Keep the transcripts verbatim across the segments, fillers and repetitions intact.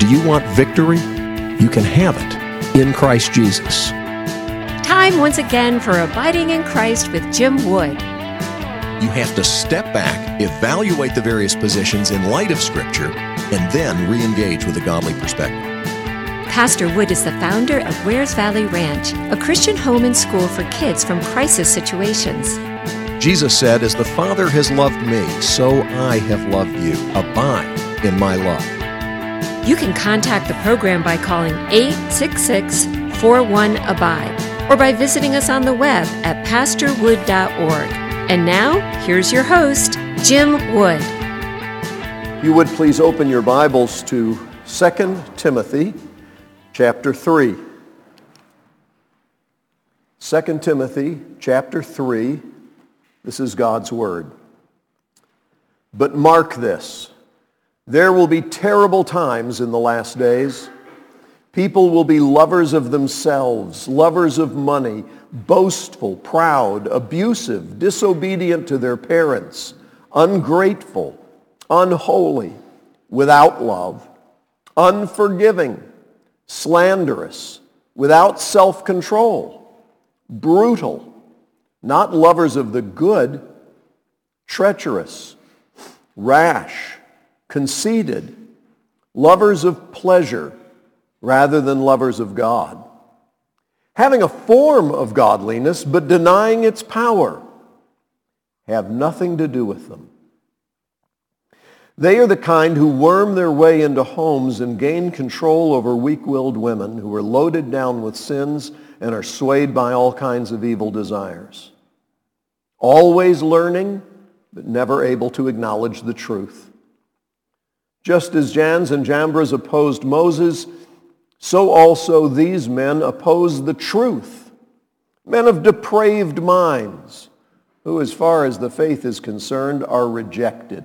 Do you want victory? You can have it in Christ Jesus. Time once again for Abiding in Christ with Jim Wood. You have to step back, evaluate the various positions in light of Scripture, and then re-engage with a godly perspective. Pastor Wood is the founder of Wares Valley Ranch, a Christian home and school for kids from crisis situations. Jesus said, "As the Father has loved me, so I have loved you. Abide in my love." You can contact the program by calling eight six six, four one, A B I D E or by visiting us on the web at pastor wood dot org. And now, here's your host, Jim Wood. You would please open your Bibles to Second Timothy chapter three. Second Timothy chapter three, this is God's Word. But mark this, there will be terrible times in the last days. People will be lovers of themselves, lovers of money, boastful, proud, abusive, disobedient to their parents, ungrateful, unholy, without love, unforgiving, slanderous, without self-control, brutal, not lovers of the good, treacherous, rash, conceited, lovers of pleasure rather than lovers of God, having a form of godliness but denying its power. Have nothing to do with them. They are the kind who worm their way into homes and gain control over weak-willed women who are loaded down with sins and are swayed by all kinds of evil desires. Always learning, but never able to acknowledge the truth. Just as Jannes and Jambres opposed Moses, so also these men oppose the truth. Men of depraved minds, who, as far as the faith is concerned, are rejected.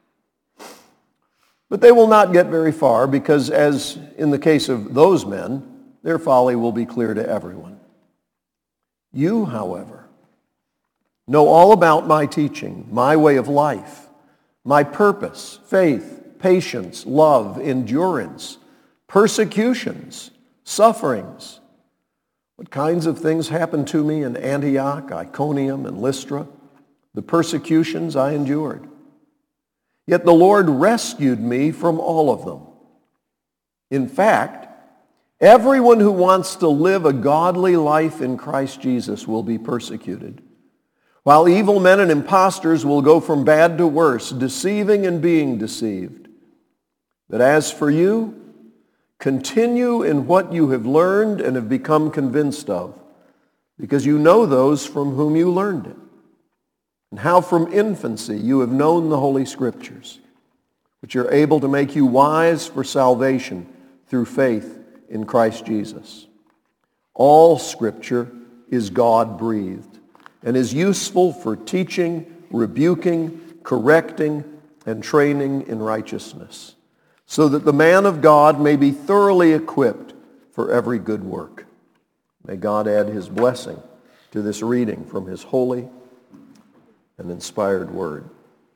But they will not get very far because, as in the case of those men, their folly will be clear to everyone. You, however, know all about my teaching, my way of life, my purpose, faith, patience, love, endurance, persecutions, sufferings. What kinds of things happened to me in Antioch, Iconium, and Lystra? The persecutions I endured. Yet the Lord rescued me from all of them. In fact, everyone who wants to live a godly life in Christ Jesus will be persecuted, while evil men and impostors will go from bad to worse, deceiving and being deceived. But as for you, continue in what you have learned and have become convinced of, because you know those from whom you learned it, and how from infancy you have known the Holy Scriptures, which are able to make you wise for salvation through faith in Christ Jesus. All Scripture is God-breathed and is useful for teaching, rebuking, correcting, and training in righteousness, so that the man of God may be thoroughly equipped for every good work. May God add his blessing to this reading from his holy and inspired word.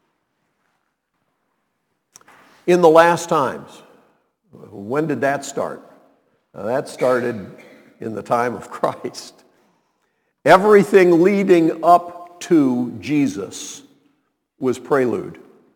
In the last times, when did that start? Now, that started in the time of Christ. Everything leading up to Jesus was prelude.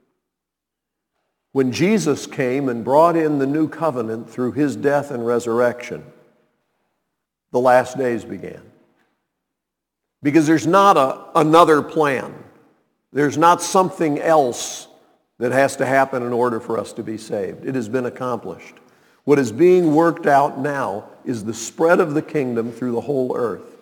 When Jesus came and brought in the new covenant through his death and resurrection, the last days began. Because there's not a, another plan. There's not something else that has to happen in order for us to be saved. It has been accomplished. What is being worked out now is the spread of the kingdom through the whole earth.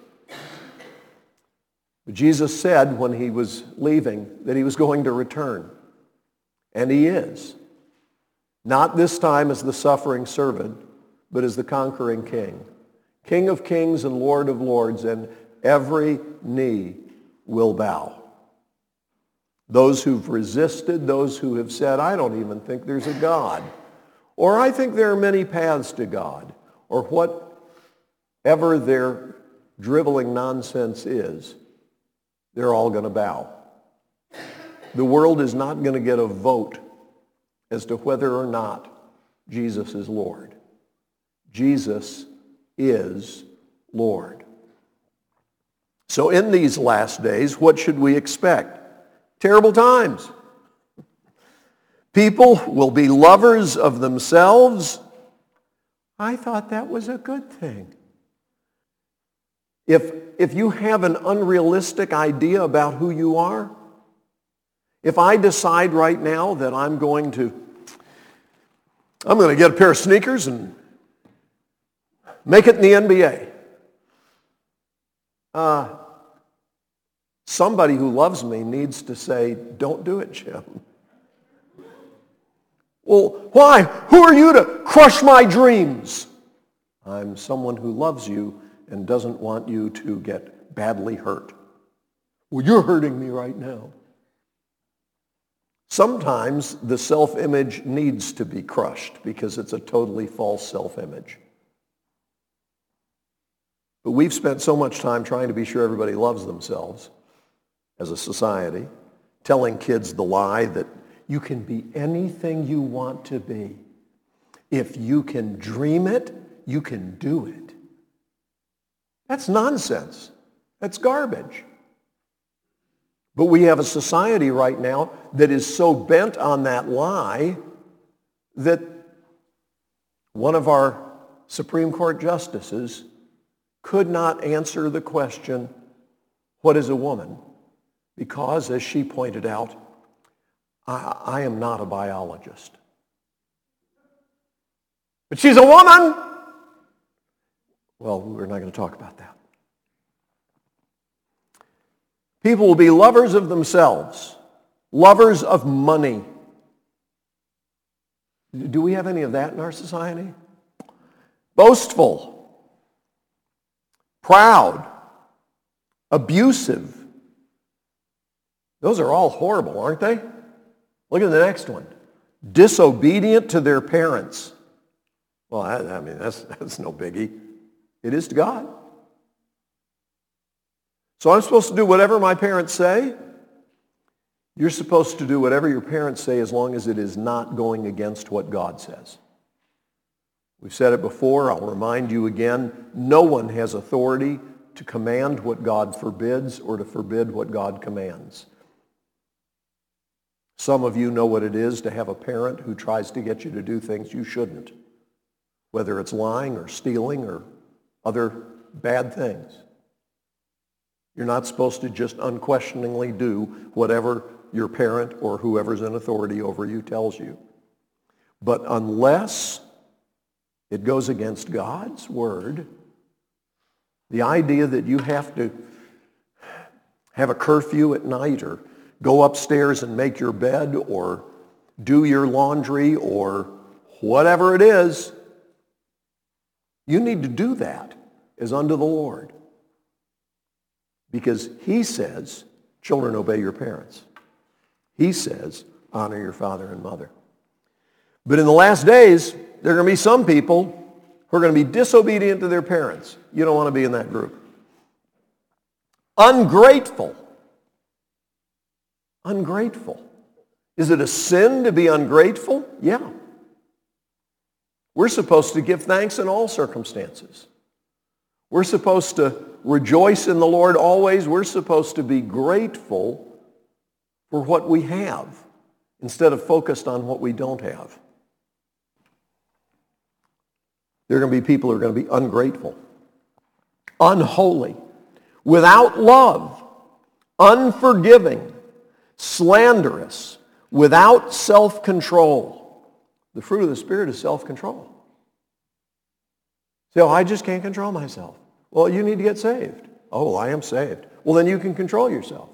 But Jesus said when he was leaving that he was going to return. And he is. Not this time as the suffering servant, but as the conquering king. King of kings and Lord of lords, and every knee will bow. Those who've resisted, those who have said, I don't even think there's a God, or I think there are many paths to God, or whatever their driveling nonsense is, they're all going to bow. The world is not going to get a vote as to whether or not Jesus is Lord. Jesus is Lord. So in these last days, what should we expect? Terrible times. People will be lovers of themselves. I thought that was a good thing. If, if you have an unrealistic idea about who you are, if I decide right now that I'm going to, I'm going to get a pair of sneakers and make it in the N B A. Uh, somebody who loves me needs to say, don't do it, Jim. Well, why? Who are you to crush my dreams? I'm someone who loves you and doesn't want you to get badly hurt. Well, you're hurting me right now. Sometimes the self-image needs to be crushed because it's a totally false self-image. But we've spent so much time trying to be sure everybody loves themselves as a society, telling kids the lie that you can be anything you want to be. If you can dream it, you can do it. That's nonsense. That's garbage. But we have a society right now that is so bent on that lie that one of our Supreme Court justices could not answer the question, what is a woman? Because, as she pointed out, I, I am not a biologist. But she's a woman! Well, we're not going to talk about that. People will be lovers of themselves, lovers of money. Do we have any of that in our society? Boastful, proud, abusive. Those are all horrible, aren't they? Look at the next one. Disobedient to their parents. Well, I, I mean, that's, that's no biggie. It is to God. So I'm supposed to do whatever my parents say. You're supposed to do whatever your parents say as long as it is not going against what God says. We've said it before. I'll remind you again. No one has authority to command what God forbids or to forbid what God commands. Some of you know what it is to have a parent who tries to get you to do things you shouldn't, whether it's lying or stealing or other bad things. You're not supposed to just unquestioningly do whatever your parent or whoever's in authority over you tells you. But unless it goes against God's word, the idea that you have to have a curfew at night or go upstairs and make your bed or do your laundry or whatever it is, you need to do that as unto the Lord. Because he says, children, obey your parents. He says, honor your father and mother. But in the last days, there are going to be some people who are going to be disobedient to their parents. You don't want to be in that group. Ungrateful. Ungrateful. Is it a sin to be ungrateful? Yeah. We're supposed to give thanks in all circumstances. We're supposed to rejoice in the Lord always. We're supposed to be grateful for what we have instead of focused on what we don't have. There are going to be people who are going to be ungrateful, unholy, without love, unforgiving, slanderous, without self-control. The fruit of the Spirit is self-control. So I just can't control myself. Well, you need to get saved. Oh, I am saved. Well, then you can control yourself.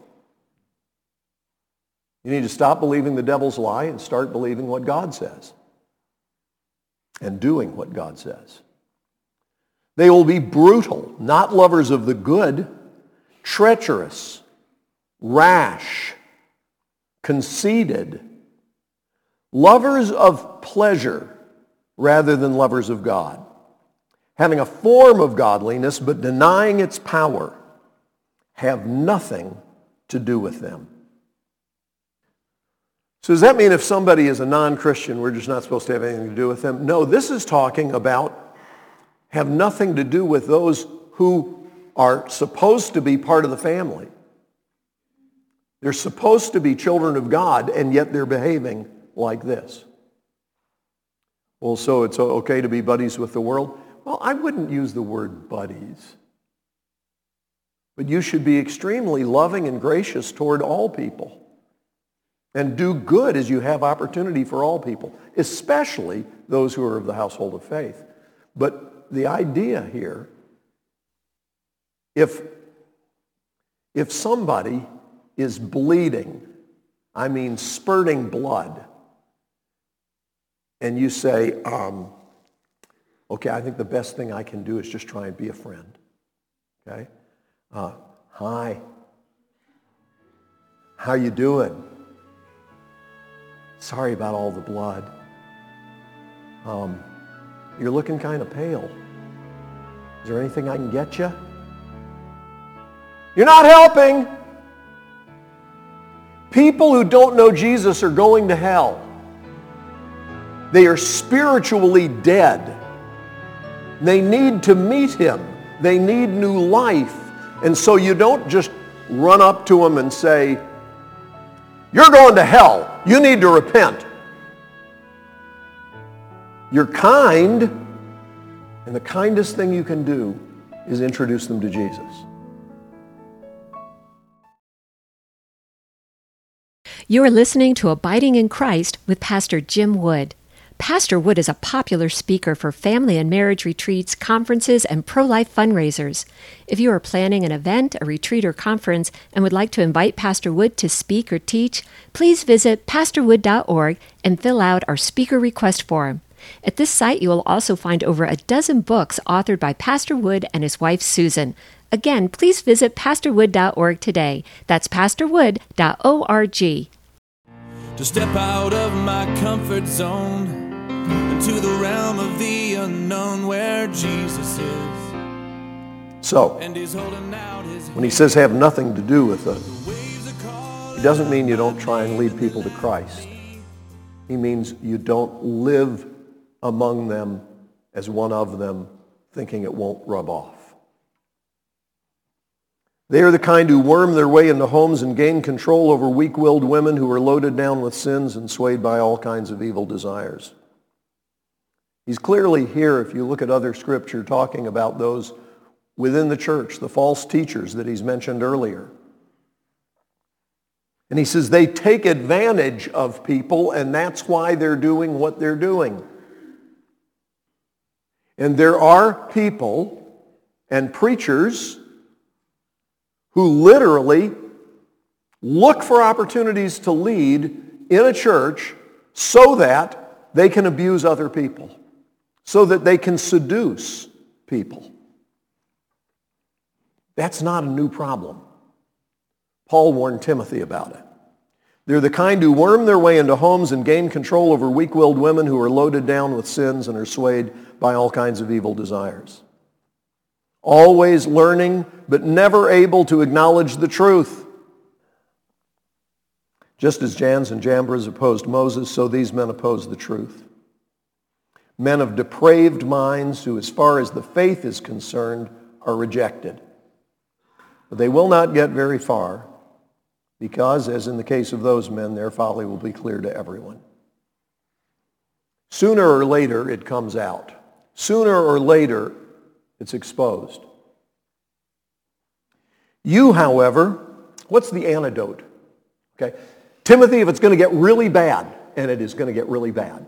You need to stop believing the devil's lie and start believing what God says and doing what God says. They will be brutal, not lovers of the good, treacherous, rash, conceited, lovers of pleasure rather than lovers of God, having a form of godliness but denying its power, have nothing to do with them. So does that mean if somebody is a non-Christian, we're just not supposed to have anything to do with them? No, this is talking about have nothing to do with those who are supposed to be part of the family. They're supposed to be children of God, and yet they're behaving like this. Well, so it's okay to be buddies with the world? Well, I wouldn't use the word buddies. But you should be extremely loving and gracious toward all people. And do good as you have opportunity for all people, especially those who are of the household of faith. But the idea here, if, if somebody is bleeding, I mean spurting blood, and you say, um, okay, I think the best thing I can do is just try and be a friend. Okay? Uh, hi. How you doing? Sorry about all the blood. Um, you're looking kind of pale. Is there anything I can get you? You're not helping. People who don't know Jesus are going to hell. They are spiritually dead. They need to meet him. They need new life. And so you don't just run up to them and say, you're going to hell. You need to repent. You're kind, and the kindest thing you can do is introduce them to Jesus. You're listening to Abiding in Christ with Pastor Jim Wood. Pastor Wood is a popular speaker for family and marriage retreats, conferences, and pro-life fundraisers. If you are planning an event, a retreat, or conference and would like to invite Pastor Wood to speak or teach, please visit pastor wood dot org and fill out our speaker request form. At this site, you will also find over a dozen books authored by Pastor Wood and his wife, Susan. Again, please visit pastor wood dot org today. That's pastor wood dot org. To step out of my comfort zone into the realm of the unknown where Jesus is. So, And he's holding out his when he says have nothing to do with it, he doesn't mean you don't try and lead people to Christ. He means you don't live among them as one of them, thinking it won't rub off. They are the kind who worm their way into homes and gain control over weak-willed women who are loaded down with sins and swayed by all kinds of evil desires. He's clearly here, if you look at other scripture, talking about those within the church, the false teachers that he's mentioned earlier. And he says they take advantage of people, and that's why they're doing what they're doing. And there are people and preachers who literally look for opportunities to lead in a church so that they can abuse other people, so that they can seduce people. That's not a new problem. Paul warned Timothy about it. They're the kind who worm their way into homes and gain control over weak-willed women who are loaded down with sins and are swayed by all kinds of evil desires. Always learning, but never able to acknowledge the truth. Just as Jannes and Jambres opposed Moses, so these men oppose the truth. Men of depraved minds who, as far as the faith is concerned, are rejected. But they will not get very far because, as in the case of those men, their folly will be clear to everyone. Sooner or later, it comes out. Sooner or later, it's exposed. You, however, what's the antidote? Okay, Timothy, if it's going to get really bad, and it is going to get really bad,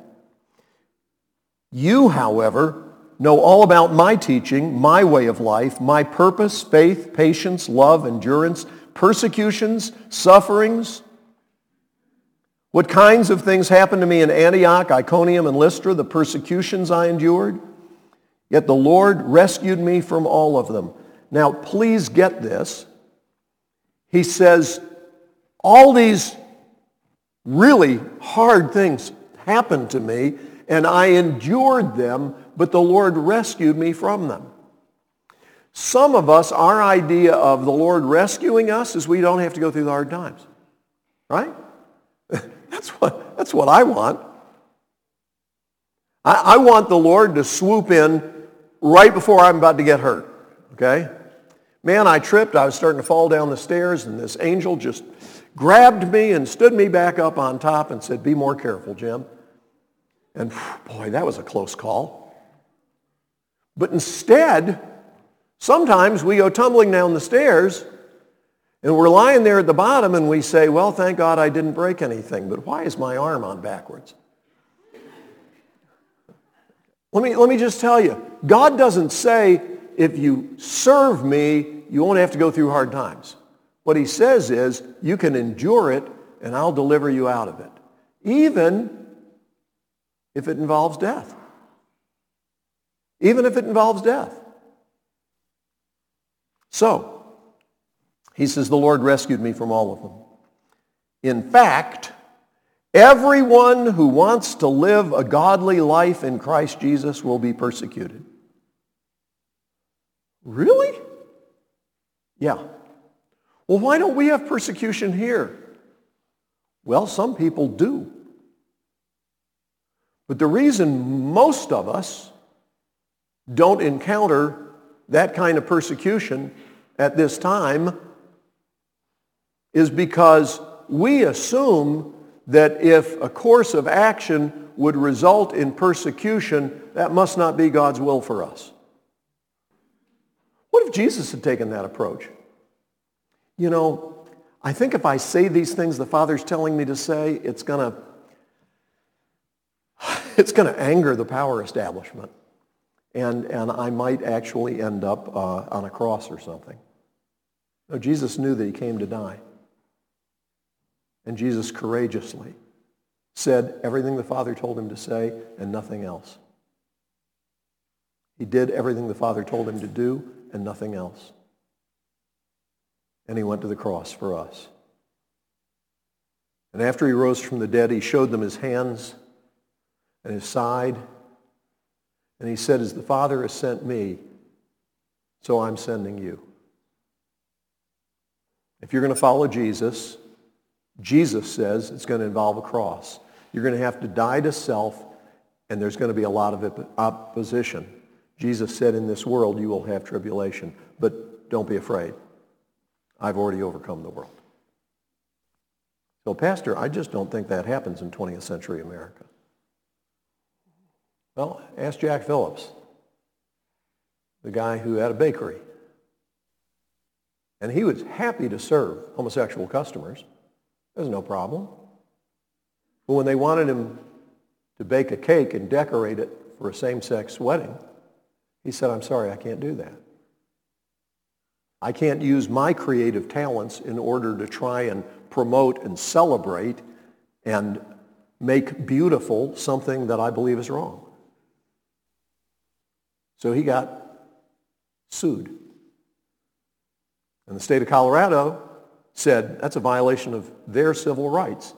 you, however, know all about my teaching, my way of life, my purpose, faith, patience, love, endurance, persecutions, sufferings. What kinds of things happened to me in Antioch, Iconium, and Lystra, the persecutions I endured? Yet the Lord rescued me from all of them. Now, please get this. He says, all these really hard things happened to me, and I endured them, but the Lord rescued me from them. Some of us, our idea of the Lord rescuing us is we don't have to go through the hard times. Right? That's what, that's what I want. I, I want the Lord to swoop in right before I'm about to get hurt, okay? Man, I tripped. I was starting to fall down the stairs, and this angel just grabbed me and stood me back up on top and said, be more careful, Jim. And boy, that was a close call. But instead, sometimes we go tumbling down the stairs, and we're lying there at the bottom, and we say, well, thank God I didn't break anything, but why is my arm on backwards? Let me, let me just tell you, God doesn't say, if you serve me, you won't have to go through hard times. What he says is, you can endure it, and I'll deliver you out of it, even if it involves death. Even if it involves death. So, he says, the Lord rescued me from all of them. In fact, everyone who wants to live a godly life in Christ Jesus will be persecuted. Really? Yeah. Well, why don't we have persecution here? Well, some people do. But the reason most of us don't encounter that kind of persecution at this time is because we assume that if a course of action would result in persecution, that must not be God's will for us. What if Jesus had taken that approach? You know, I think if I say these things the Father's telling me to say, it's going to it's going to anger the power establishment. And, and I might actually end up uh, on a cross or something. No, Jesus knew that he came to die. And Jesus courageously said everything the Father told him to say and nothing else. He did everything the Father told him to do and nothing else. And he went to the cross for us. And after he rose from the dead, he showed them his hands and his side. And he said, as the Father has sent me, so I'm sending you. If you're going to follow Jesus, Jesus says it's going to involve a cross. You're going to have to die to self, and there's going to be a lot of opposition. Jesus said, in this world you will have tribulation, but don't be afraid. I've already overcome the world. So, Pastor, I just don't think that happens in twentieth century America. Well, ask Jack Phillips, the guy who had a bakery. And he was happy to serve homosexual customers. There's no problem. But when they wanted him to bake a cake and decorate it for a same-sex wedding, he said, I'm sorry, I can't do that. I can't use my creative talents in order to try and promote and celebrate and make beautiful something that I believe is wrong. So he got sued. And the state of Colorado said that's a violation of their civil rights.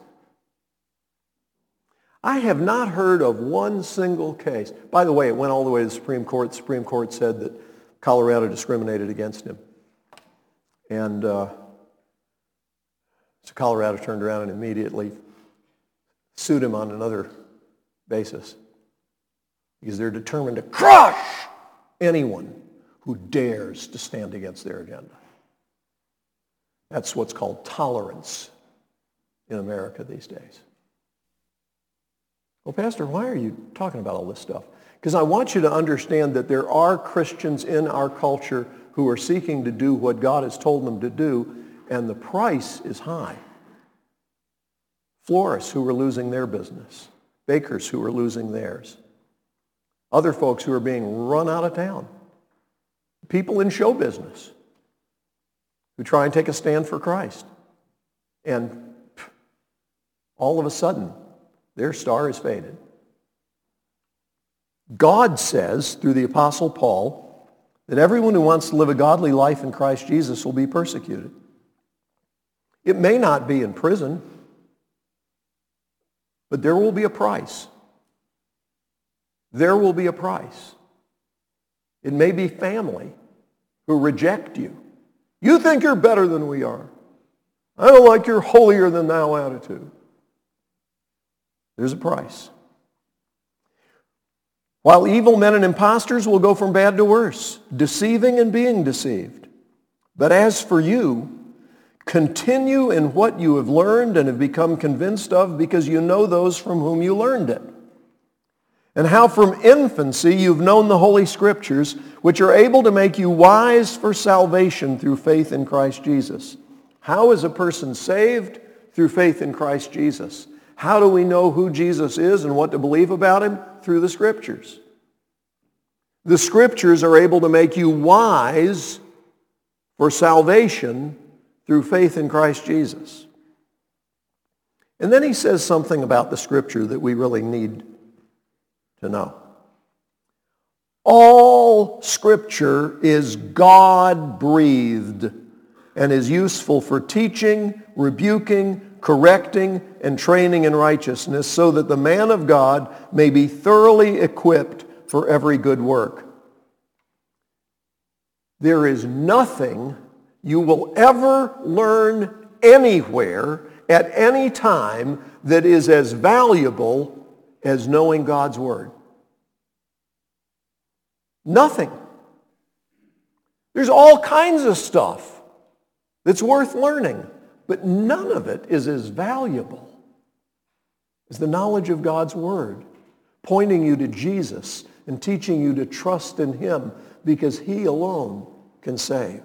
I have not heard of one single case. By the way, it went all the way to the Supreme Court. The Supreme Court said that Colorado discriminated against him. And uh, so Colorado turned around and immediately sued him on another basis because they're determined to crush anyone who dares to stand against their agenda. That's what's called tolerance in America these days. Well, Pastor, why are you talking about all this stuff? Because I want you to understand that there are Christians in our culture who are seeking to do what God has told them to do, and the price is high. Florists who are losing their business. Bakers who are losing theirs. Other folks who are being run out of town. People in show business who try and take a stand for Christ. And all of a sudden, their star is faded. God says, through the Apostle Paul, that everyone who wants to live a godly life in Christ Jesus will be persecuted. It may not be in prison, but there will be a price. There will be a price. It may be family who reject you. You think you're better than we are. I don't like your holier than thou attitude. There's a price. While evil men and impostors will go from bad to worse, deceiving and being deceived. But as for you, continue in what you have learned and have become convinced of, because you know those from whom you learned it. And how from infancy you've known the Holy Scriptures, which are able to make you wise for salvation through faith in Christ Jesus. How is a person saved? Through faith in Christ Jesus. How do we know who Jesus is and what to believe about him? Through the Scriptures. The Scriptures are able to make you wise for salvation through faith in Christ Jesus. And then he says something about the Scripture that we really need to know. All Scripture is God-breathed and is useful for teaching, rebuking, correcting, and training in righteousness, so that the man of God may be thoroughly equipped for every good work. There is nothing you will ever learn anywhere at any time that is as valuable as knowing God's Word. Nothing. There's all kinds of stuff that's worth learning, but none of it is as valuable as the knowledge of God's Word, pointing you to Jesus and teaching you to trust in him, because he alone can save.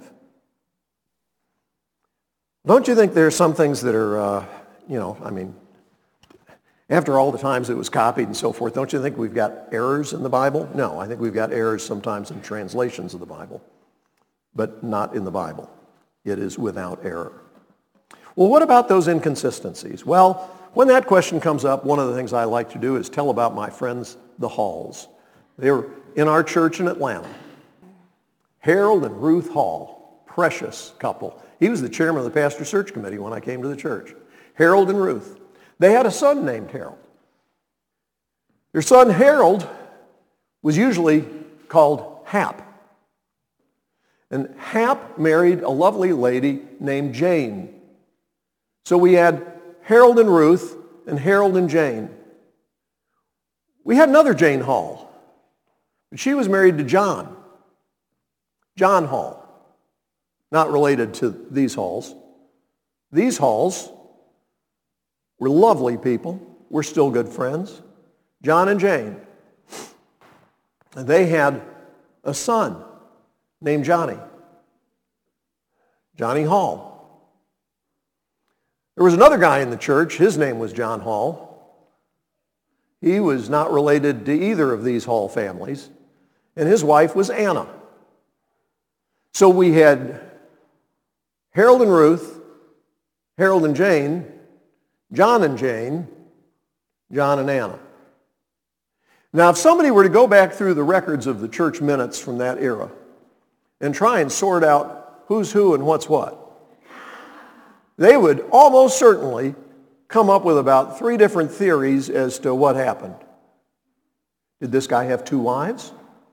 Don't you think there are some things that are, uh, you know, I mean, after all the times it was copied and so forth, don't you think we've got errors in the Bible? No, I think we've got errors sometimes in translations of the Bible, but not in the Bible. It is without error. Well, what about those inconsistencies? Well, when that question comes up, one of the things I like to do is tell about my friends, the Halls. They were in our church in Atlanta. Harold and Ruth Hall, precious couple. He was the chairman of the pastor search committee when I came to the church. Harold and Ruth. They had a son named Harold. Their son Harold was usually called Hap. And Hap married a lovely lady named Jane. So we had Harold and Ruth and Harold and Jane. We had another Jane Hall, but she was married to John. John Hall. Not related to these Halls. These Halls were lovely people. We're still good friends. John and Jane. And they had a son named Johnny. Johnny Hall. There was another guy in the church. His name was John Hall. He was not related to either of these Hall families. And his wife was Anna. So we had Harold and Ruth, Harold and Jane, John and Jane, John and Anna. Now, if somebody were to go back through the records of the church minutes from that era and try and sort out who's who and what's what, they would almost certainly come up with about three different theories as to what happened. Did this guy have two wives?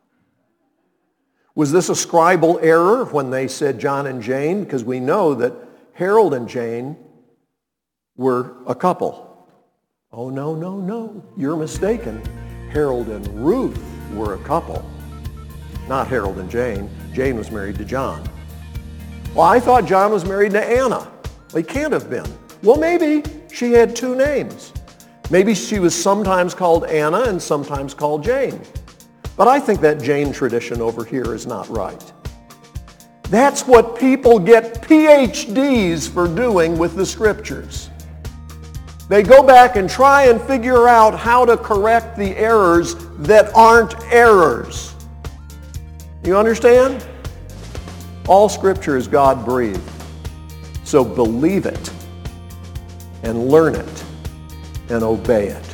Was this a scribal error when they said John and Jane? Because we know that Harold and Jane were a couple. Oh, no, no, no. You're mistaken. Harold and Ruth were a couple. Not Harold and Jane. Jane was married to John. Well, I thought John was married to Anna. Well, he can't have been. Well, maybe she had two names. Maybe she was sometimes called Anna and sometimes called Jane. But I think that Jane tradition over here is not right. That's what people get P H Ds for doing with the Scriptures. They go back and try and figure out how to correct the errors that aren't errors. You understand? All Scripture is God-breathed. So believe it and learn it and obey it.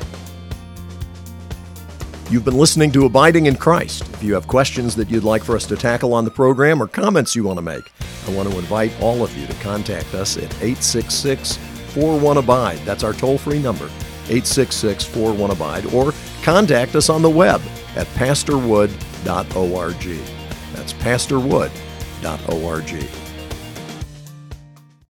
You've been listening to Abiding in Christ. If you have questions that you'd like for us to tackle on the program or comments you want to make, I want to invite all of you to contact us at eight six six, four one, abide. That's our toll-free number, eight six six, four one, abide. Or contact us on the web at pastor wood dot org. That's pastor wood dot org.